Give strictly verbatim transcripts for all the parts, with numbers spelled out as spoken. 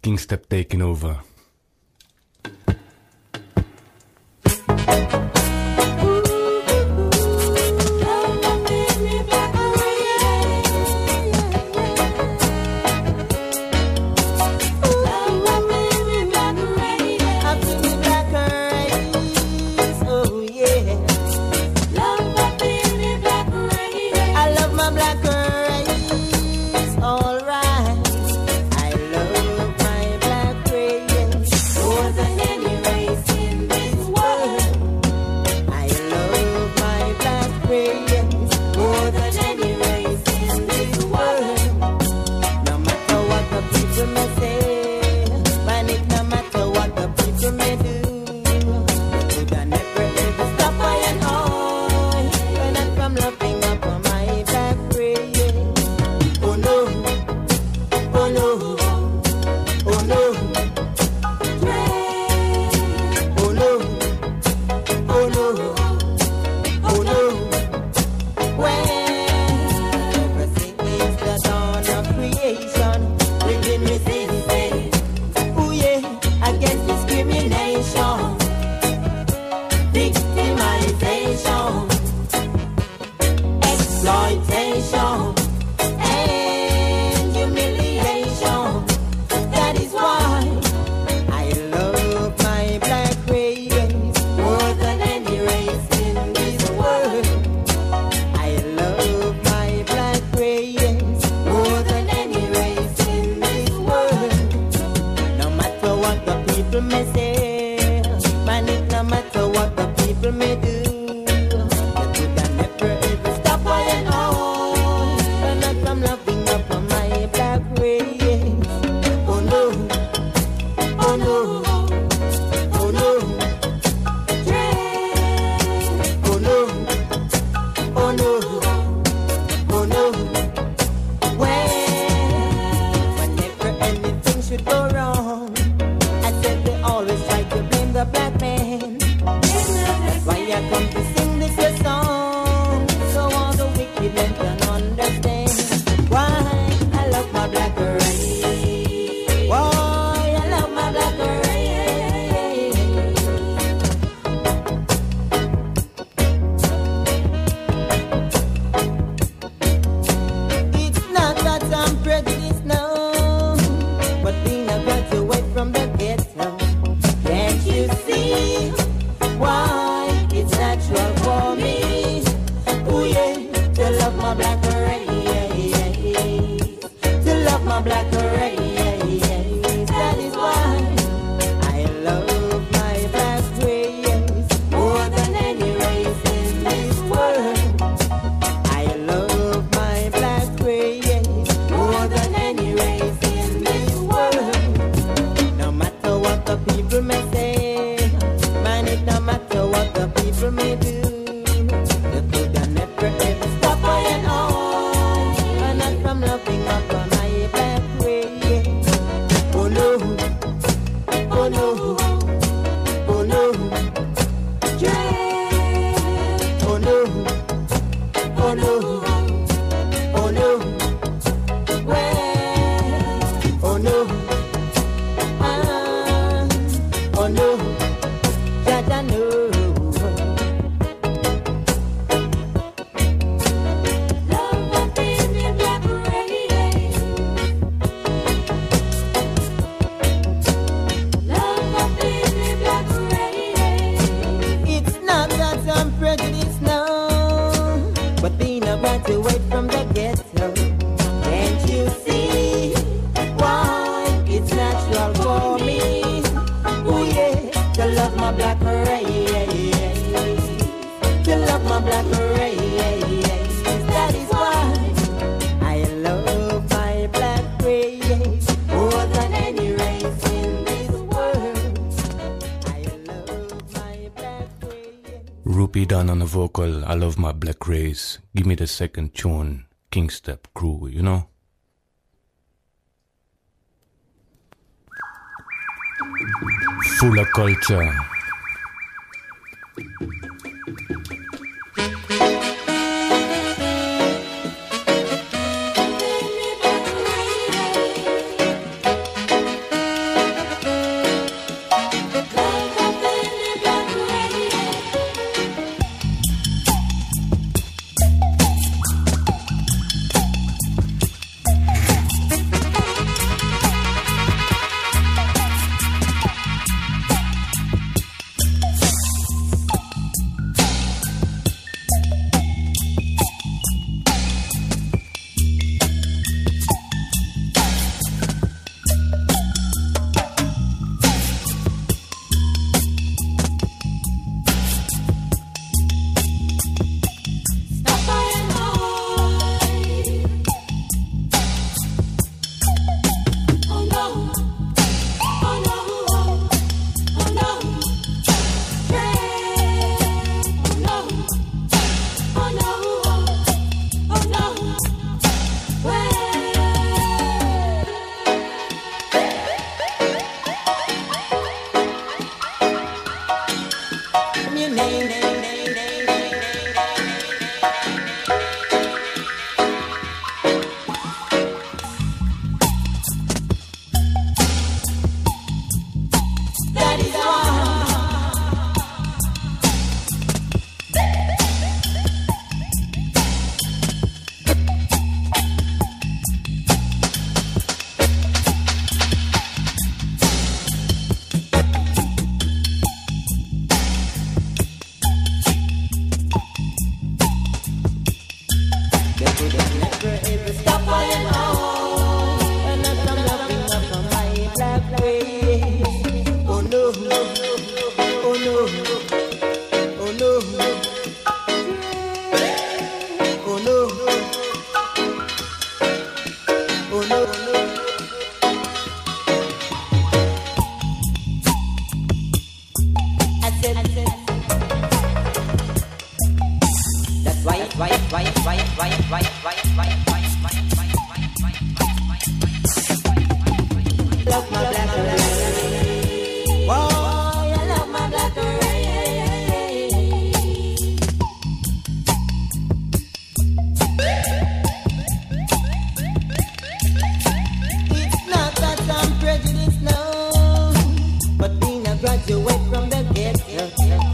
Kingstep taking over. Vocal, I love my black race. Give me the second tune, Kingstep crew, you know? Full of culture. graduate from the ghetto.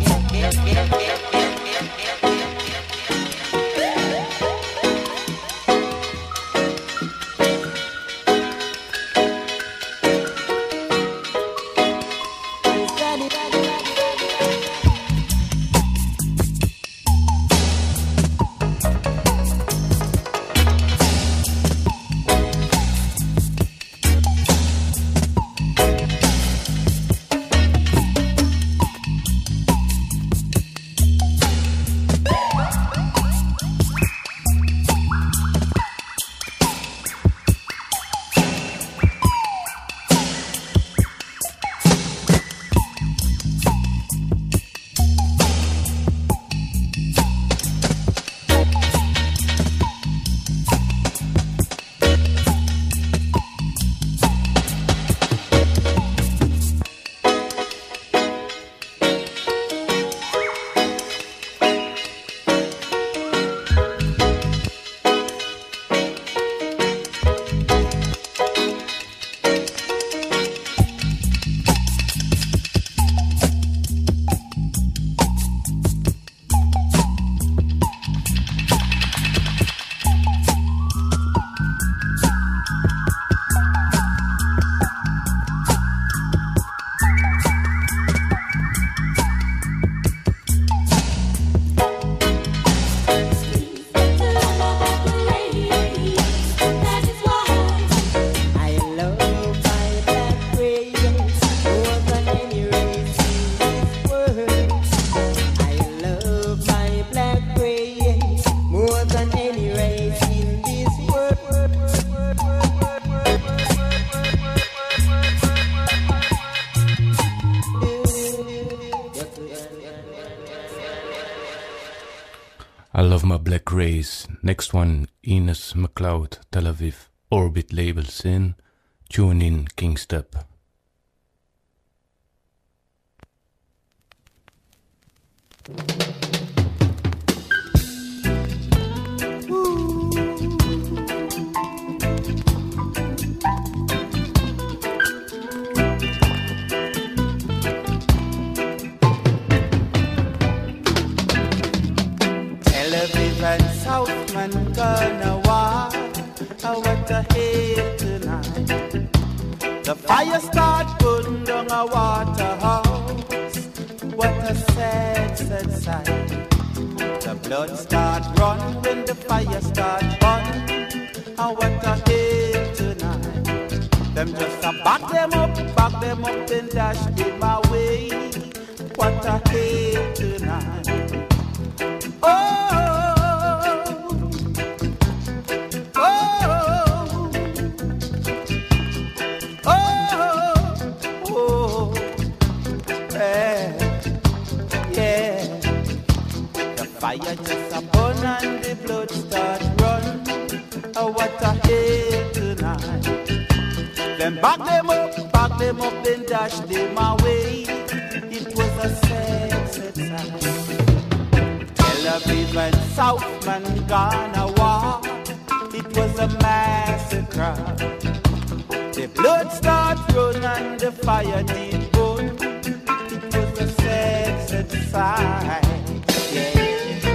I love my black race. Next one, Enos McLeod, Tel Aviv, Orbit labels in. Tune in, Kingstep. And Southman gonna walk, oh, what a hate tonight. The fire start burning down a waterhouse. What a sad, sad sight. The blood start run when the fire start burn. Oh, what a hate tonight. Them just a back them up, back them up, then dash them away. What a hate tonight. Oh. Fire just a burn and the blood start run. Oh, what a hate tonight. Then back them up, back them up, then dash them away. It was a sad, sad sight. Tel Aviv and Southman gonna war. It was a massacre. The blood start run and the fire did burn. It was a sad, sad sight. Yeah.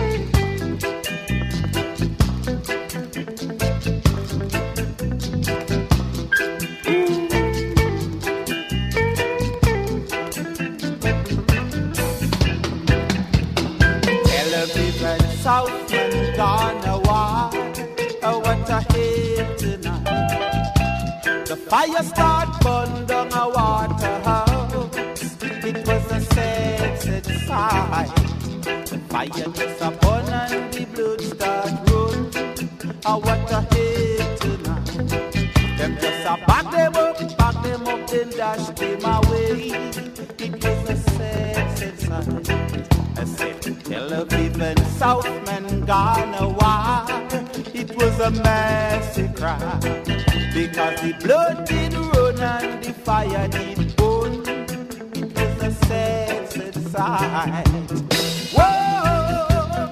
Southman gonna war, oh, what a hate tonight. The fire start burn down a waterhouse. It was a sad, sad sight. The fire just a burn and the blood start run. Oh, what a hate tonight. Them just a back them up, back them up, then dash them away. It was a sad, sad sight. I said, Tel Aviv and Southman gonna war. It was a massacre because the blood did run and the fire did burn. It was a sad, sad sight. Whoa,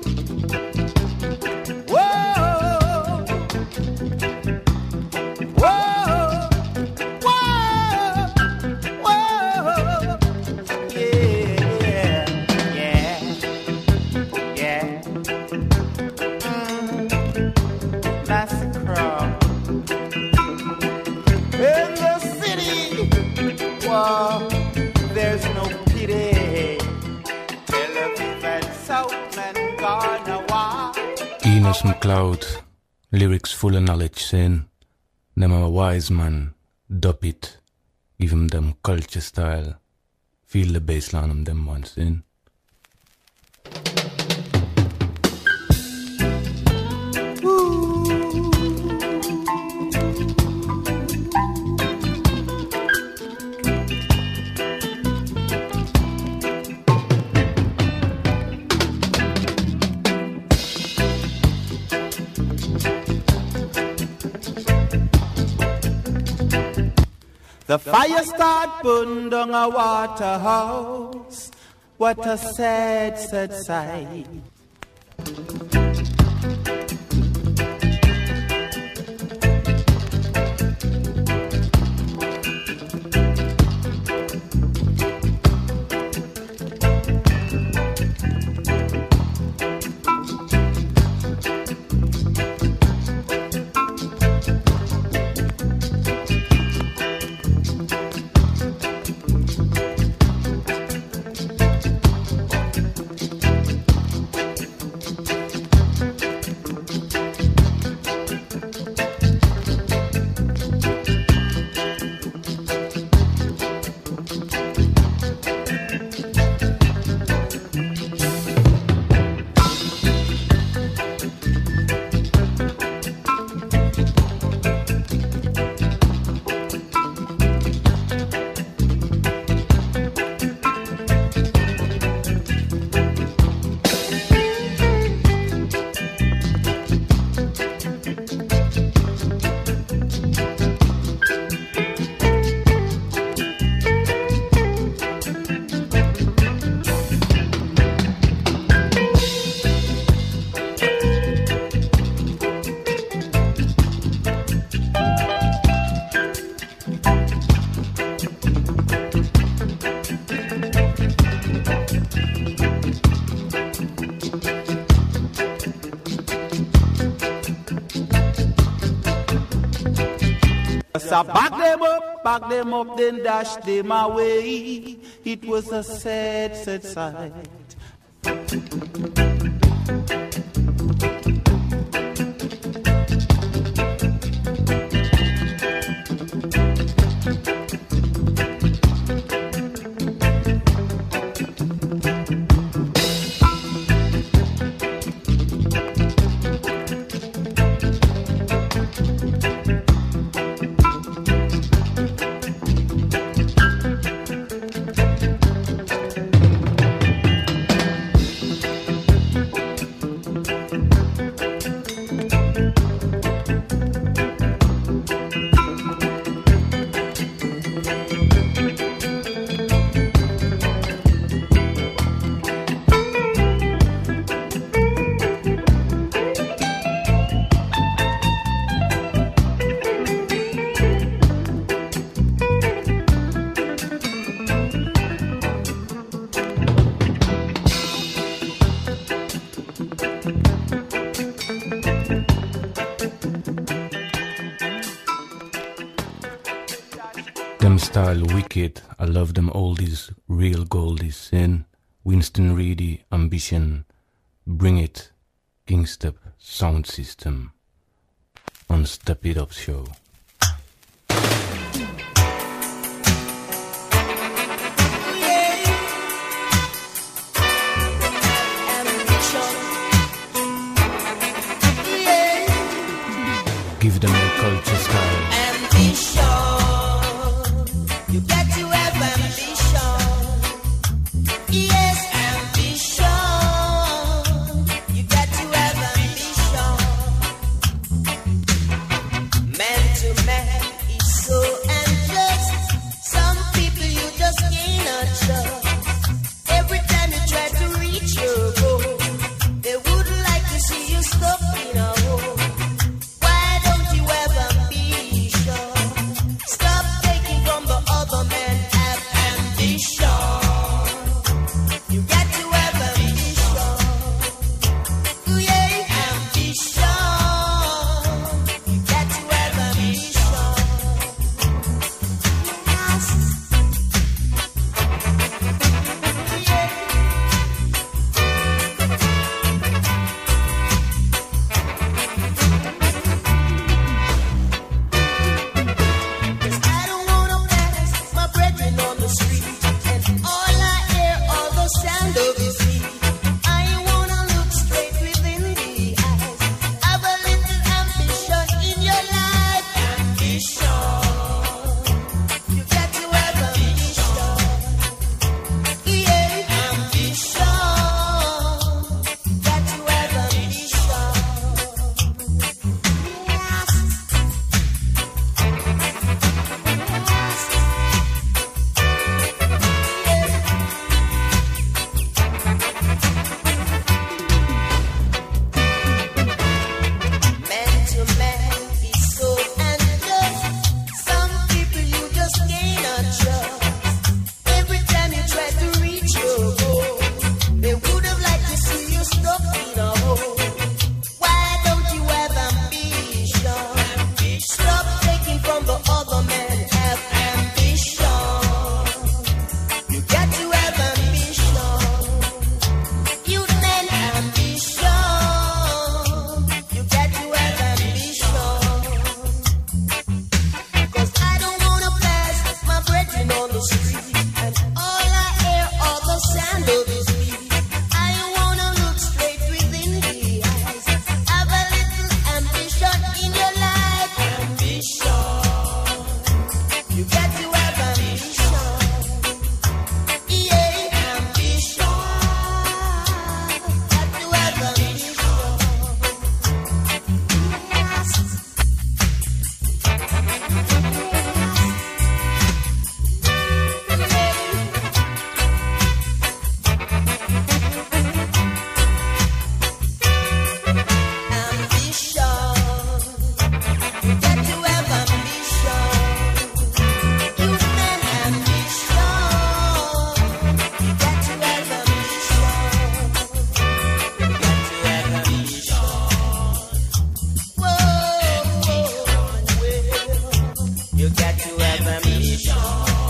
whoa, whoa, whoa, whoa. war. There's no pity. Tel Aviv and Southman gonna war. Enos McLeod, lyrics full of knowledge saying, them a wise man, dub it, give him them culture style, feel the bassline of them once in. The fire start burn down a waterhouse. What a sad, sad sight. So back them up, back them up, then dash them away. It was a sad, sad sight. Style wicked, I love them oldies, real goldies in Winston Reedy, Ambition, Bring It, Kingstep Sound System on Step It Up Show. Give them their culture style. Ambition. You get to have ambition. Yes, ambition. You get to have ambition. not trust. Every time you try to reach your goal, they would have liked to see you stuck in a hole. Why don't you have ambition? Stop taking from the other man. Have ambition. You got to have ambition. You men ambition. You got to have ambition. 'Cause I don't wanna pass my brethren on the street and all I hear are the sound of his feet. I wanna look straight within the eyes. Have a little ambition in your life. Ambition. You got to have ambition. Yeah, ambition. Got to have ambition. You got to have ambition.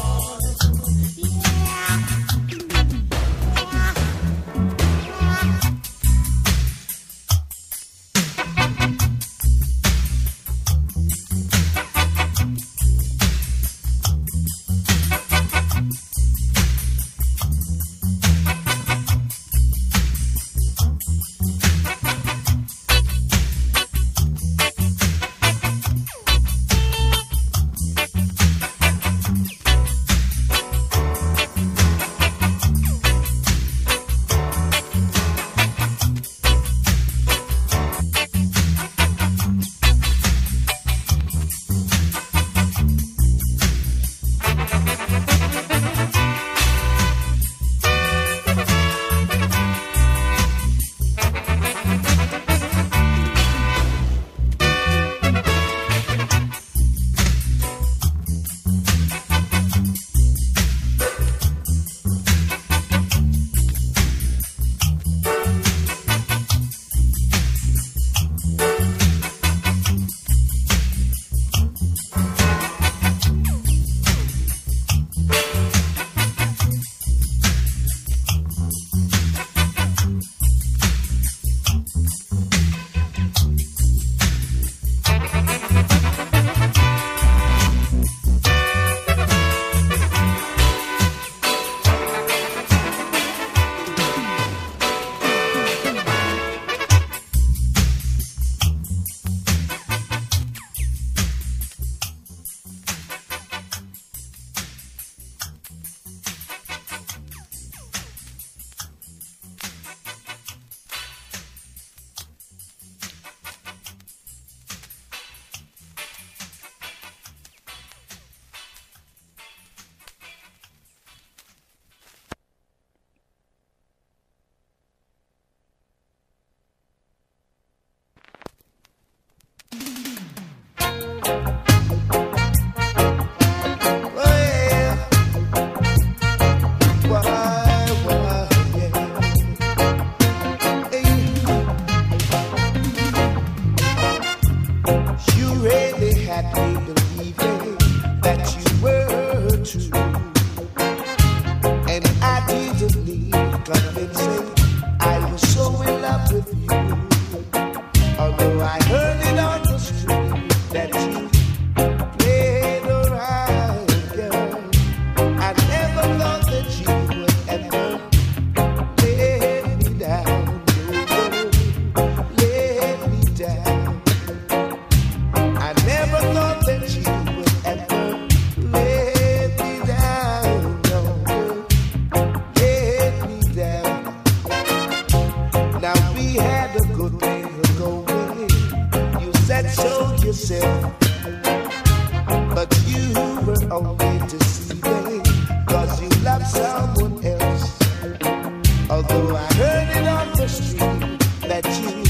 Although I heard it on the street that you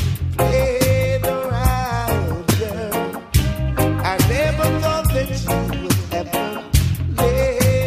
played around, girl, I never thought that you would ever play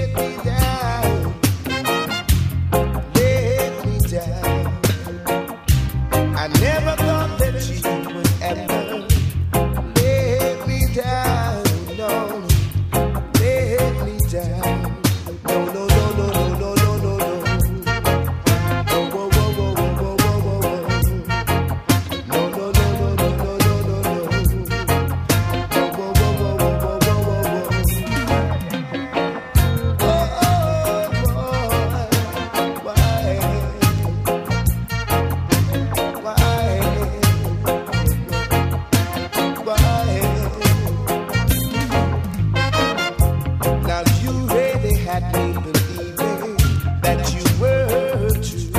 really had me believing that you were true,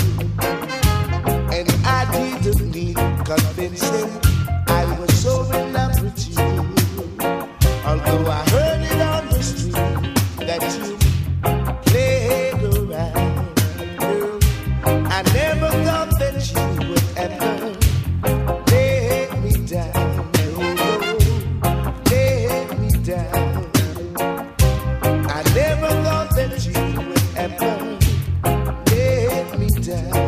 and I didn't need convincing. I was so in love with you. Although I heard it on the street that you played around, girl, I never thought that you would ever let me down. No, no, let me down. I never thought that you would ever let me down.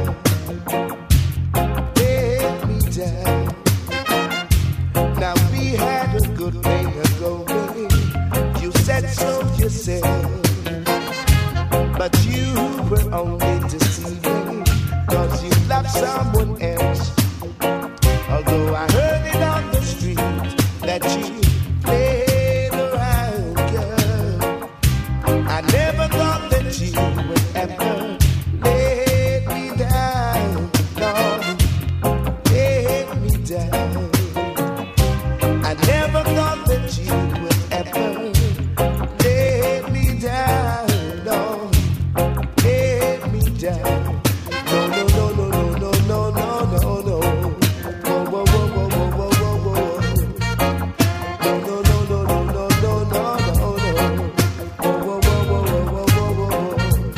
Let me down. Now we had a good thing going. You said so yourself, but you were only deceiving, 'cause you loved someone else. Although I heard it on the street that you played around, girl, I never thought that you would ever let me down. No, let me down. I never thought that you would ever let me down. No, let me down. No, no, no, no, no, no, no, no, no, no. Whoa, whoa, whoa, whoa, whoa, whoa, whoa, whoa. No, no, no, no, no, no, no, no, no, no. Whoa, whoa, whoa, whoa, whoa, whoa, whoa, whoa.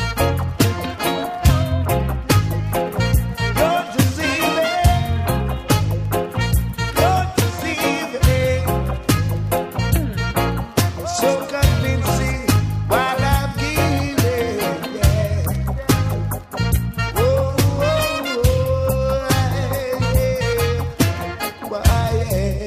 You're deceiving. You're deceiving. So convincing while I'm giving, yeah. Whoa, whoa, whoa, yeah. Why, yeah.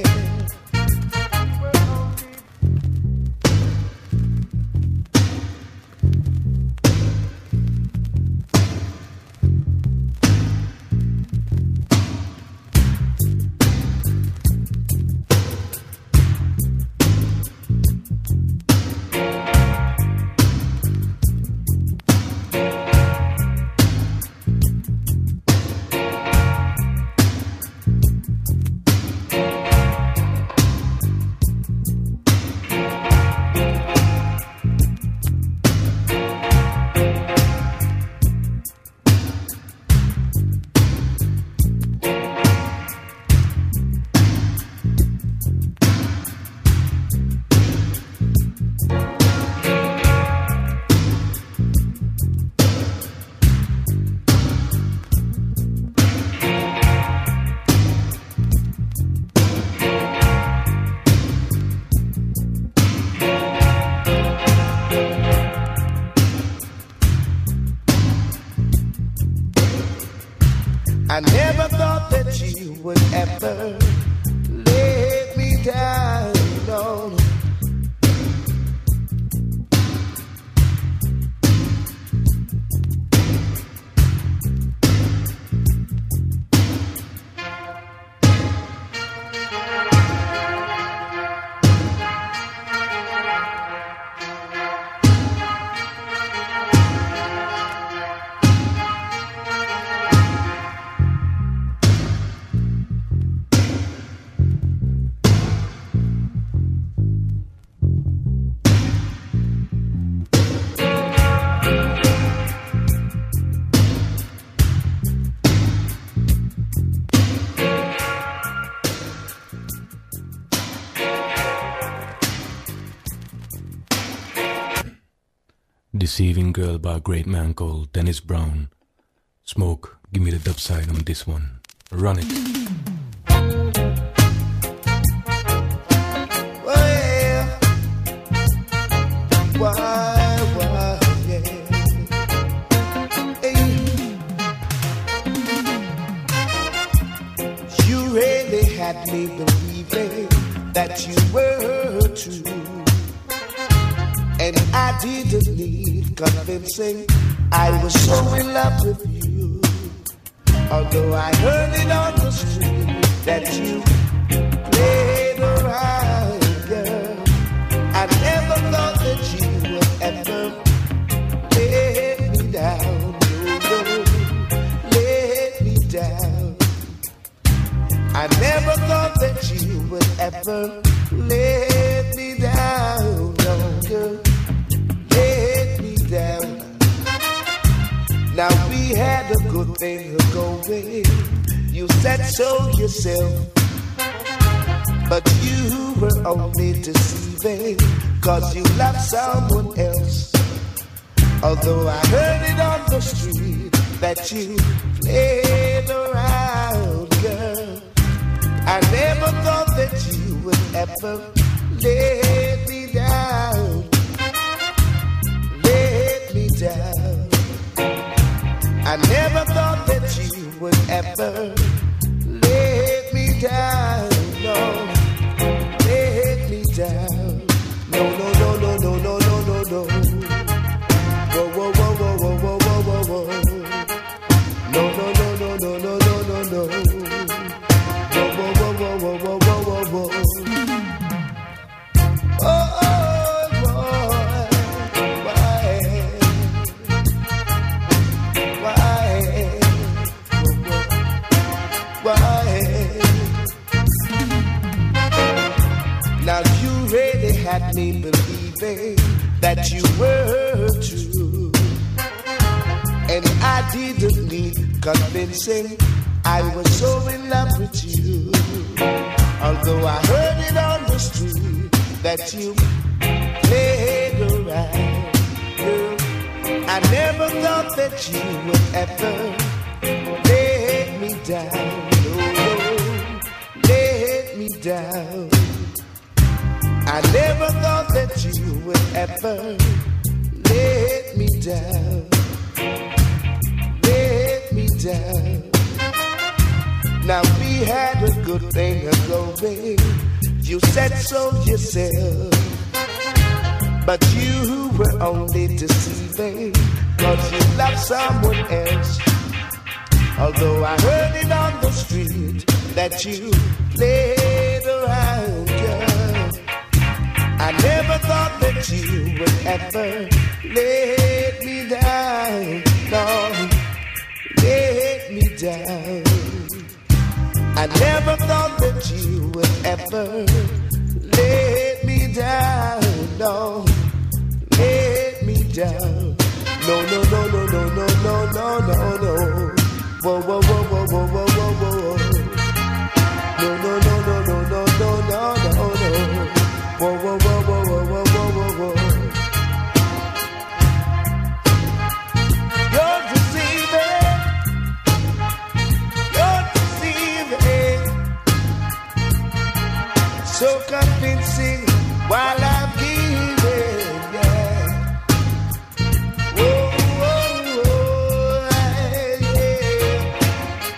I never thought that you would ever let me down. No. Deceiving Girl by a great man called Dennis Brown. Smoke, give me the dub side on this one. Run it. Well, why, why, yeah. Hey. You really had me believing that you were true, and I didn't need convincing. I was so in love with you. Although I heard it on the street that you played around, girl, I never thought that you would ever let me down. No, no, let me down. I never thought that you would ever let me down. No, girl, Now we had a good thing going. You said so yourself, but you were only deceiving, cause you loved someone else. Although I heard it on the street that you played around, girl, I never thought that you would ever let me down, let me down. I never thought that you would ever let me down, no, let me down. No, no, no, no, no, no, no, no, no. Whoa, whoa, whoa, whoa, whoa, whoa, whoa, whoa, whoa. No, no, no, no, no, no, no, no, no. Whoa, whoa, whoa, whoa, whoa, whoa, whoa, whoa, whoa. Oh, oh, boy, why, why, why? Now you really had me believing that you were true, and I didn't need convincing. I was so in love with you. Although I heard it on the street that you played around, girl, I never thought that you would ever let me down, no, no, let me down. I never thought that you would ever let me down, let me down. Now we had a good thing going. You said so yourself, but you were only deceiving, cause you loved someone else. Although I heard it on the street that you played around, girl, I never thought that you would ever let me down, no, let me down. I never thought that you would ever let me down, no, let me down. No, no, no, no, no, no, no, no, no, no. Whoa, whoa, whoa, whoa, whoa, whoa, whoa, whoa. No, no, no, no, no, no, no, no, no, no. Whoa, whoa, whoa, whoa, whoa, whoa, whoa, whoa. You're deceiving. You're deceiving. So convincing while I'm giving, yeah. Whoa, whoa, whoa, yeah.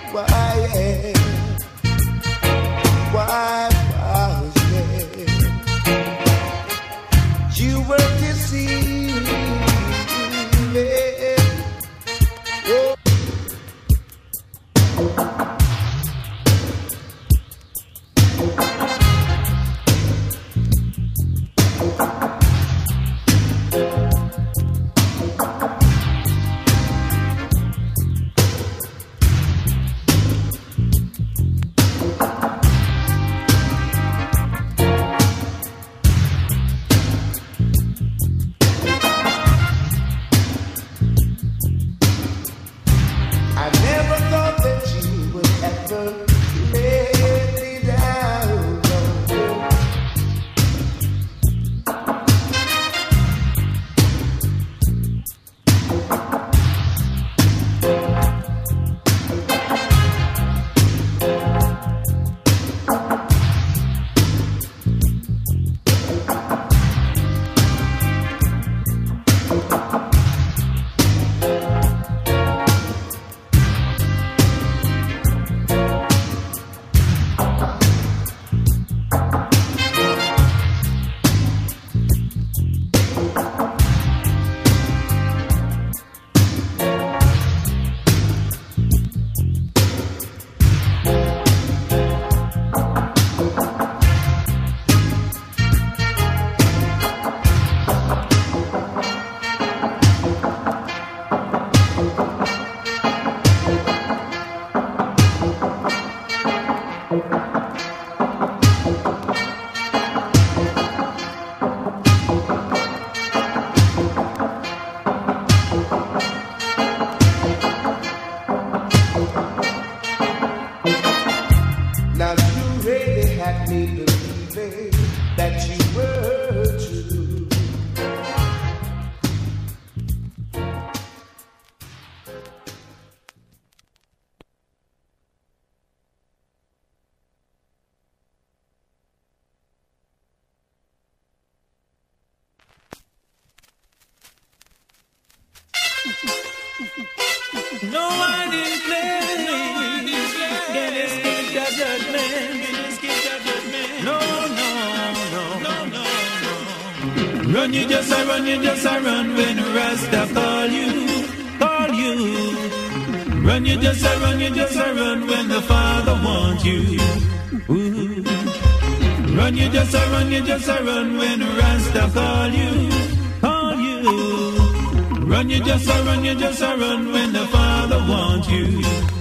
No hiding place. Then escape the judgment. No, no, no, no, no, no. Run, you just a run, you just a run when Rasta call you, call you. Run, you just a run, you just a run when the Father wants you. Ooh. Run, you just a run, you just a run when Rasta call you, call you. Run, you just a run, you just a run when the Father wants you.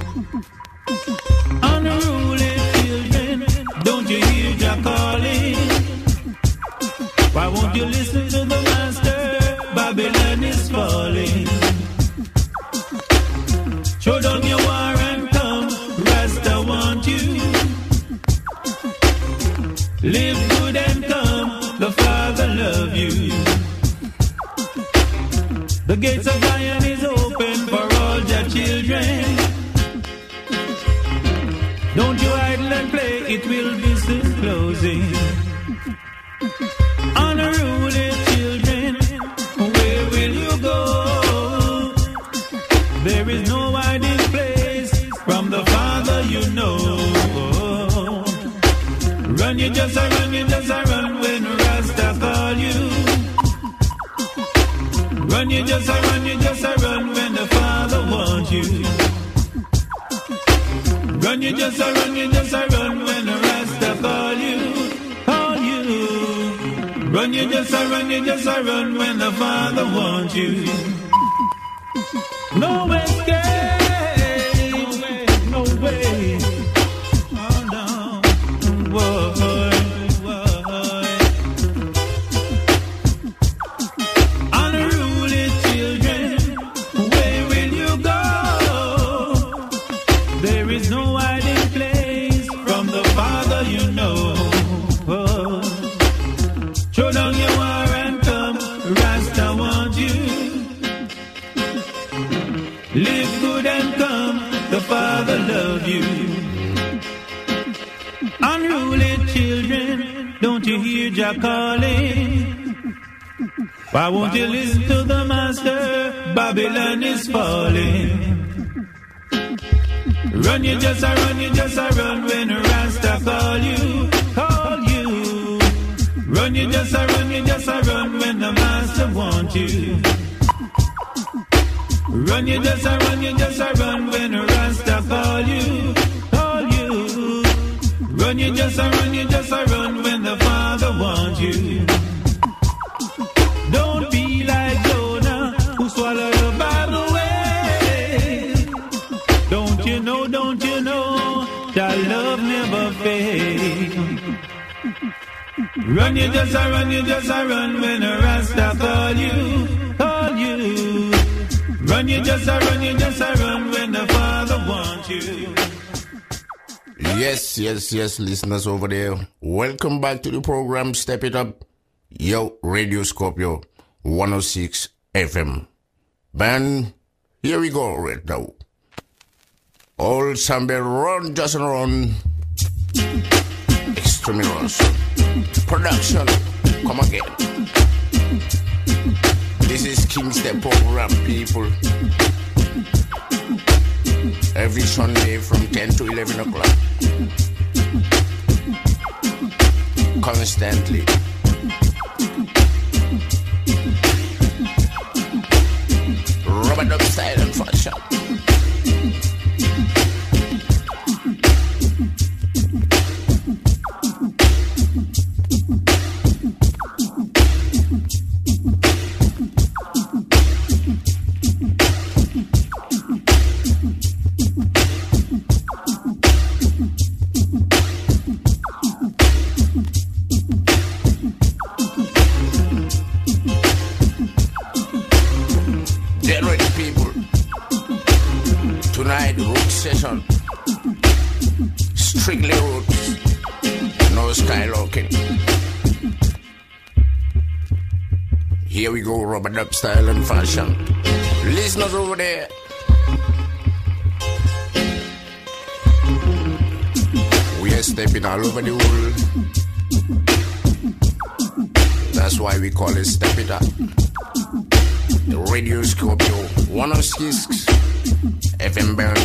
Unruly children, don't you hear Jah calling? Why won't you listen to the Master? Babylon is falling. Show down your war and come, Rasta want you. Live good and come, the Father love you. The gates of Zion is open for all your children. Don't you idle and play, it will be soon closing. Unruly children, where will you go? There is no hiding place from the Father you know. Run, you just a run, you just a run when Rasta call you. Run, you just a run, you just a run when the Father wants you. Run, you just a run, you just a run when the Rasta call you, call you. Run, you just a run, you just a run when the Father wants you. No escape, no way. Oh no, whoa. Father love you. Unruly children, don't you hear Jah calling? Why won't you listen to the Master? Babylon is falling. Run, you just a run, you just a run when Rasta call you, call you. Run, you just a run, you just a run when the Master wants you. Run, you just a run, you just a run when Rasta call you, call you. Run, you just a run, you just a run when the Father wants you. Don't be like Jonah, who swallowed the Bible away. Don't you know, don't you know, that love never fails. Run, you just a run, you just a run when Rasta call you, call you. Run, you just a run, you just a run when the Father wants you. Yes, yes, yes, listeners over there. Welcome back to the program Step It Up. Yo, Radio Scorpio, one oh six F M. Man, here we go right now. All Sambe run, just run. Extremely awesome. Production, come again. This is King's Step program, people. Every Sunday from ten to eleven o'clock. Constantly. Rubber dub style and fashion. Session. Strictly roots. No skylocking. Here we go, rubber dub style and fashion. Listeners over there. We are stepping all over the world. That's why we call it Step It Up. Radio Scorpio one oh six F M Bern.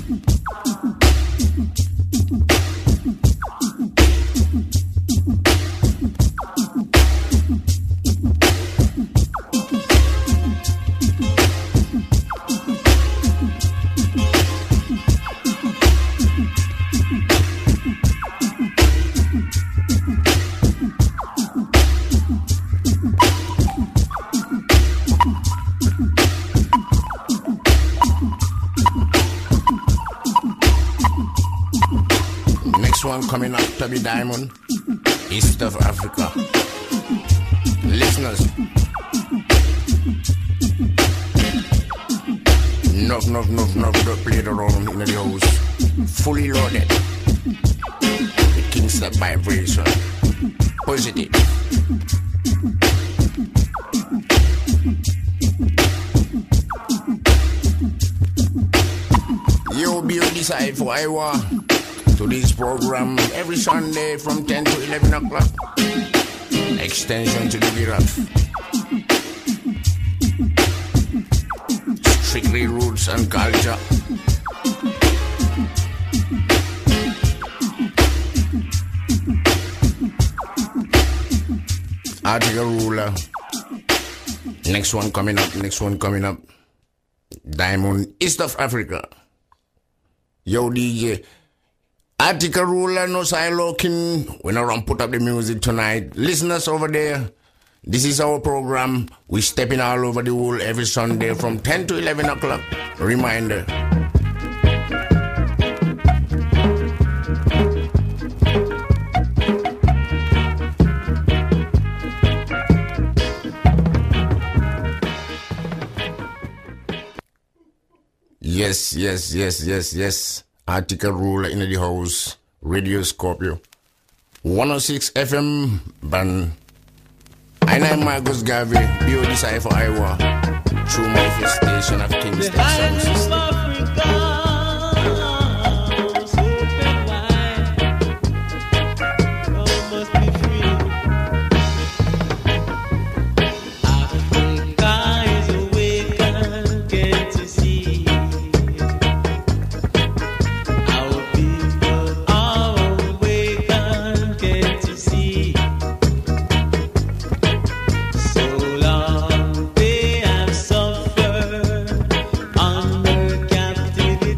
One coming up to be Diamond, East of Africa. Listeners, enough, enough, enough, enough, enough played around in the house. Fully loaded with Kingstep vibration. Positive. You be decide for Iowa. To this program every Sunday from ten to eleven o'clock. Extension to the giraffe. Strictly roots and culture. Article Ruler. Next one coming up, next one coming up. Diamond, East of Africa. Yo, D J. Attica Ruler, no Silokin. We're not gonna put up the music tonight. Listeners over there, this is our program. We're stepping all over the world every Sunday from ten to eleven o'clock. Reminder. Yes, yes, yes, yes, yes. Attica Ruler in the house. Radio Scorpio one oh six F M Ban. And I'm Marcus Garvey, B O D C I for Iowa. True manifestation of Kingston Sound System. Under captivity.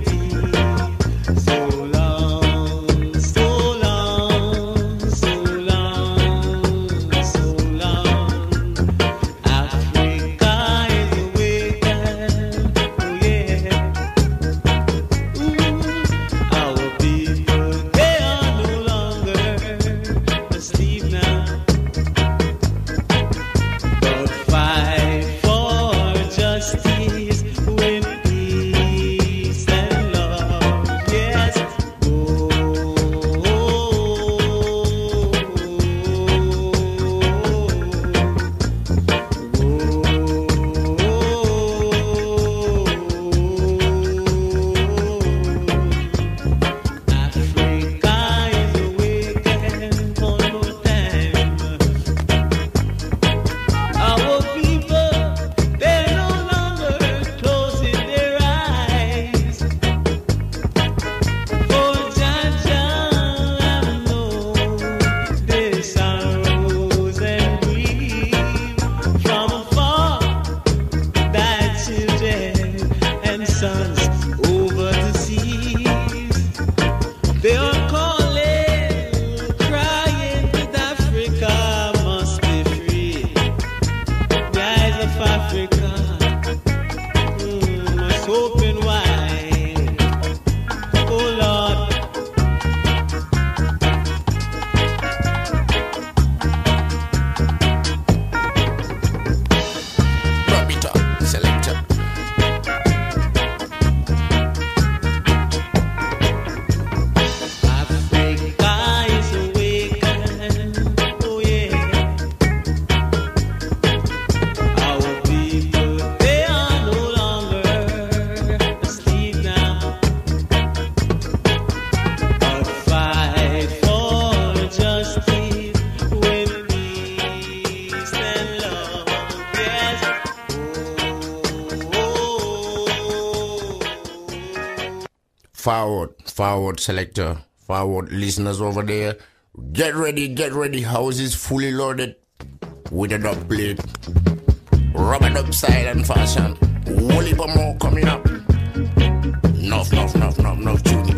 forward, forward selector, forward listeners over there. Get ready, get ready. House is fully loaded with a dub plate. Rubber dub style and fashion. Whole heap of more coming up. Enough, enough, enough, enough, enough tuning.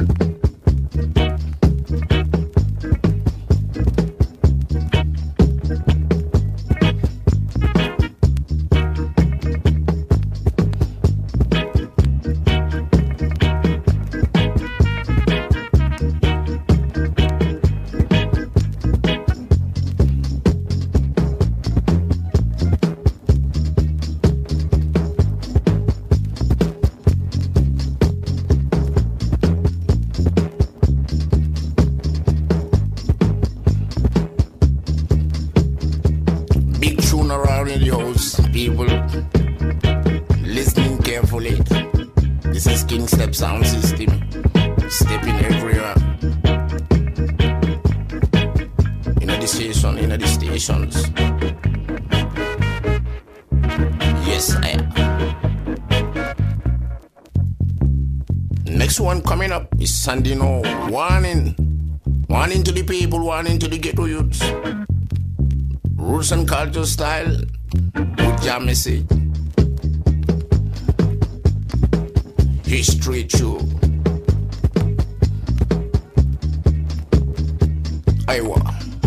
People listening carefully. This is King Step Sound System. Stepping everywhere. In the station, in the stations. Yes, I am. Next one coming up is Sandino. Warning. Warning to the people, warning to the ghetto youths. Roots and culture style. With your message. History true. Iowa.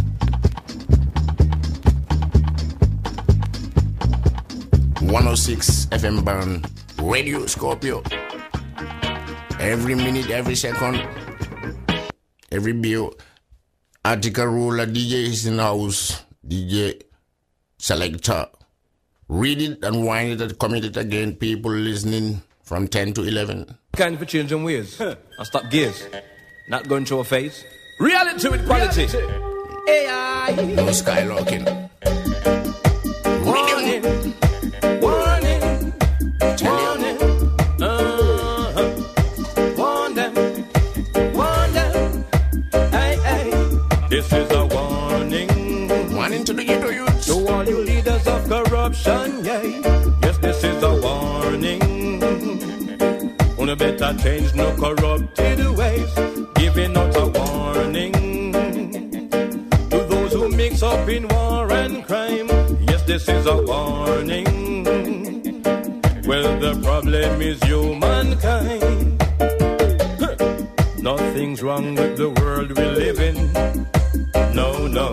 one oh six F M Burn. Radio Scorpio. Every minute, every second. Every bio. Article ruler, D J is in the house. D J selector. Read it and wind it and commit it again. People listening from ten to eleven. Kind for changing ways. And stop gears. Not going through a phase. Reality with quality. A I. No skylocking. Warning. Warning. Warning. Uh-huh. Warn them. Warn them. Hey, hey. This is a warning. Warning to the ghetto youths. To all you leaders of corruption, yeah. Yes, this is a warning. On a better change, no corrupted ways. Giving out a warning to those who mix up in war and crime. Yes, this is a warning. Well, the problem is humankind. Nothing's wrong with the world we live in. No, no.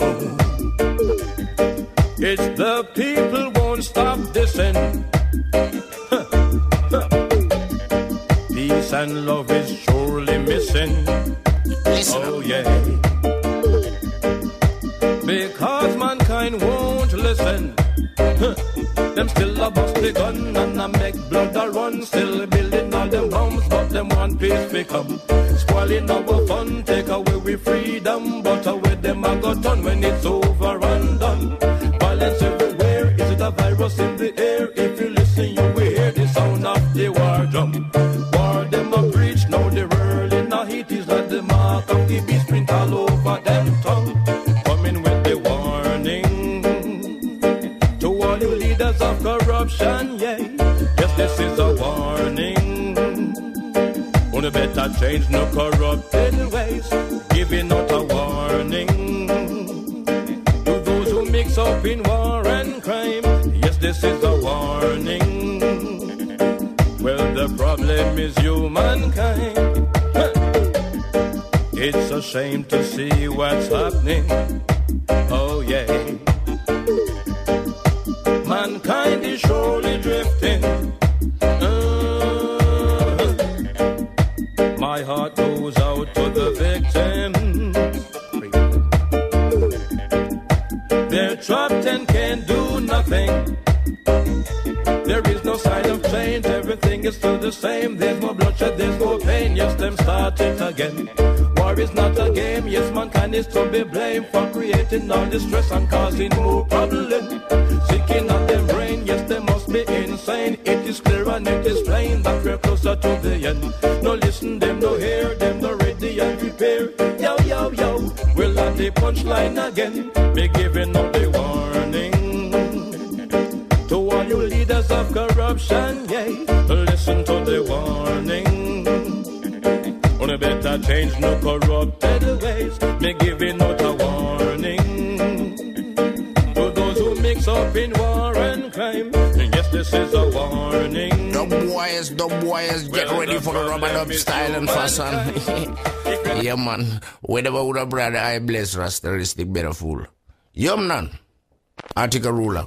It's the people won't stop dissing. Peace and love is surely missing. Listen. Oh yeah. Because mankind won't listen. Them still a bust the gun and a make blood a run. Still building all them bombs, but them want peace become. Spoiling our fun, take away we freedom. But away them a got done when it's over and done. Violence everywhere, is it a virus in the air? If you listen you will hear the sound of the war drum. War them a preach, now the world in a heat is like the mark of the beast print all over them tongue. Coming with the warning to all you leaders of corruption, yeah. Yes, this is a warning. On a better change, no corrupted ways. Giving out a warning to those who mix up in war and crime. Yes, this is a warning. Well, the problem is humankind. Huh. It's a shame to see what's happening. Oh, yeah. Mankind is surely drifting. Uh, my heart goes out to the victims. They're trapped and can't do nothing. There is no sign of change, everything is still the same. There's no bloodshed, there's no pain. Yes, them start it again. War is not a game, yes, mankind is to be blamed for creating all this stress and causing more problems. Seeking out their brain, yes, they must be insane. It is clear and it is plain that we're closer to the end. No listen, them no hear, them no ready and prepare. Yo, yo, yo, we'll have the punchline again. Be giving out the warning to all you leaders of corruption, yeah. Listen to the warning. me better change no corrupted ways. Me giving out a warning to those who mix up in war and crime. Yes, this is a warning. The boys, the boys, get well, ready for the rubber dub style and fashion. Yeah, man. Whatever would have brother, I bless Rastaristic better fool. Yum, nan. Article ruler.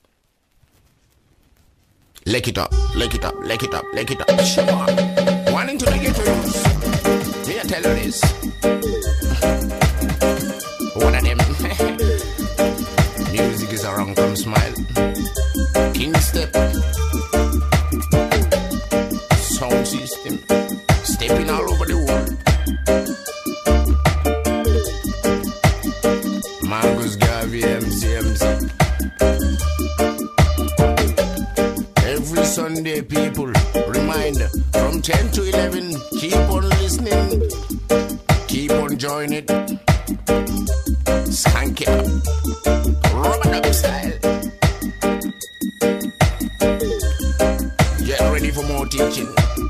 Lick it up, lick it up, lick it up, lick it up. Sure. Wanting to get to use. Me, I tell you this. One of them. Music is around, come smile. King step. Sound system. Stepping all over the world. Marcus Garvey, M C M C. Every Sunday, people, reminder, from ten to eleven, keep on listening, keep on joining it, skank it up, rubber dub style. Get ready for more teaching.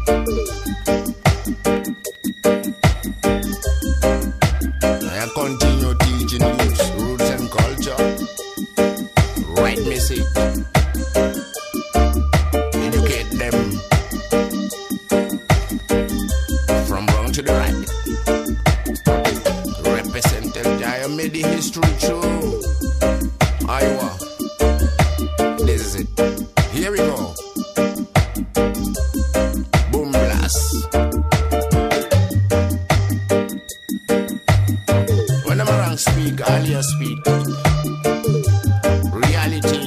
I continue teaching roots, roots and culture, right message. To the right, represented I made the history true. Iowa, this is it. Here we go. Boom blast. When I'm around speak, all you speak. Reality.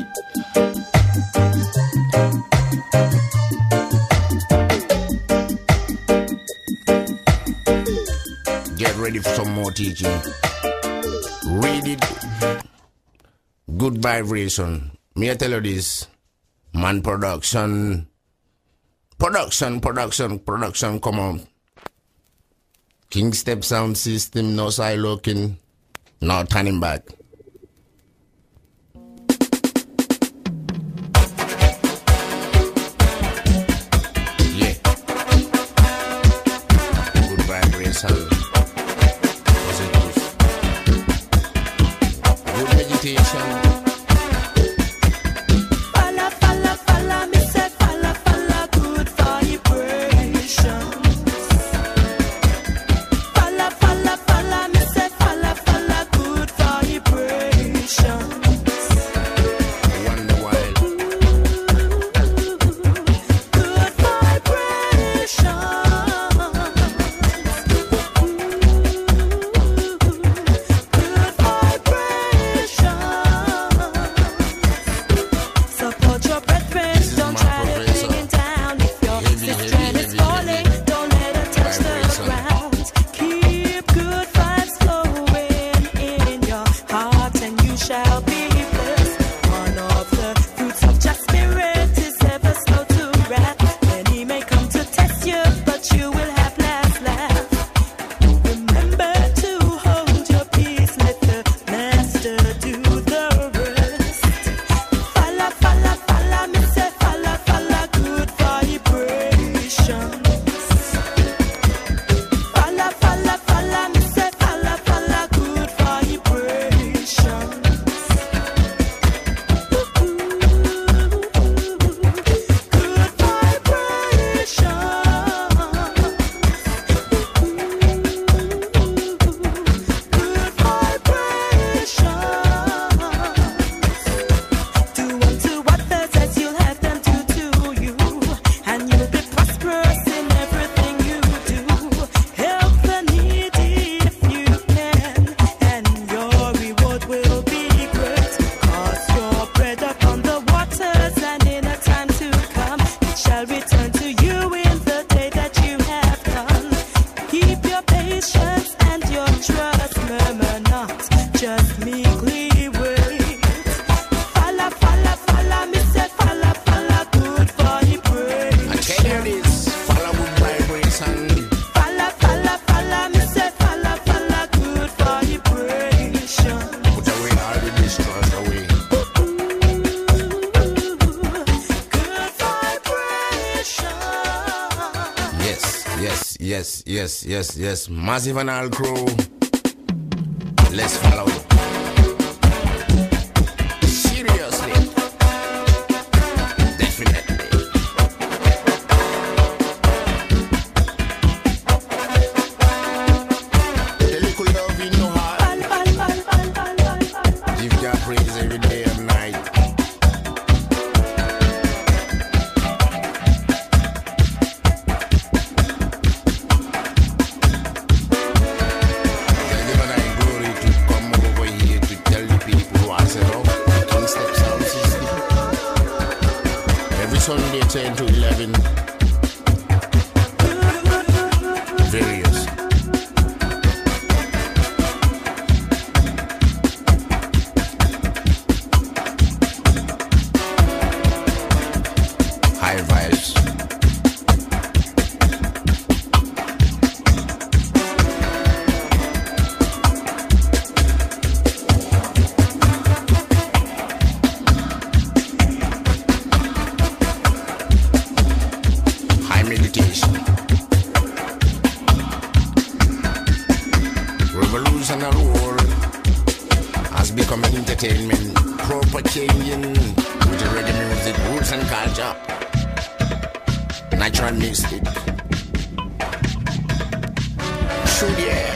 Get ready for some more teaching. Read it. Good vibration. Me I tell you this. Man production. Production, production, production, come on. King Step sound system, no side looking, no turning back. Yeah. Good vibration. Good meditation. Falla, falla, falla, me say falla, falla, good vibration. Falla, falla, falla, me say falla, falla, good vibration. Yes, yes, yes, yes. Massive and all crew. Let's follow. Seriously. Definitely. The little love in your heart. Give God praise every day and night. Sunday ten to eleven. Various. High vibes. Meditation. Revolutionary world has become an entertainment, proper changing with the reggae music, roots and culture, natural mystic. Through the air.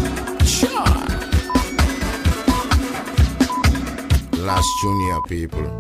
Sure. Last Junior people.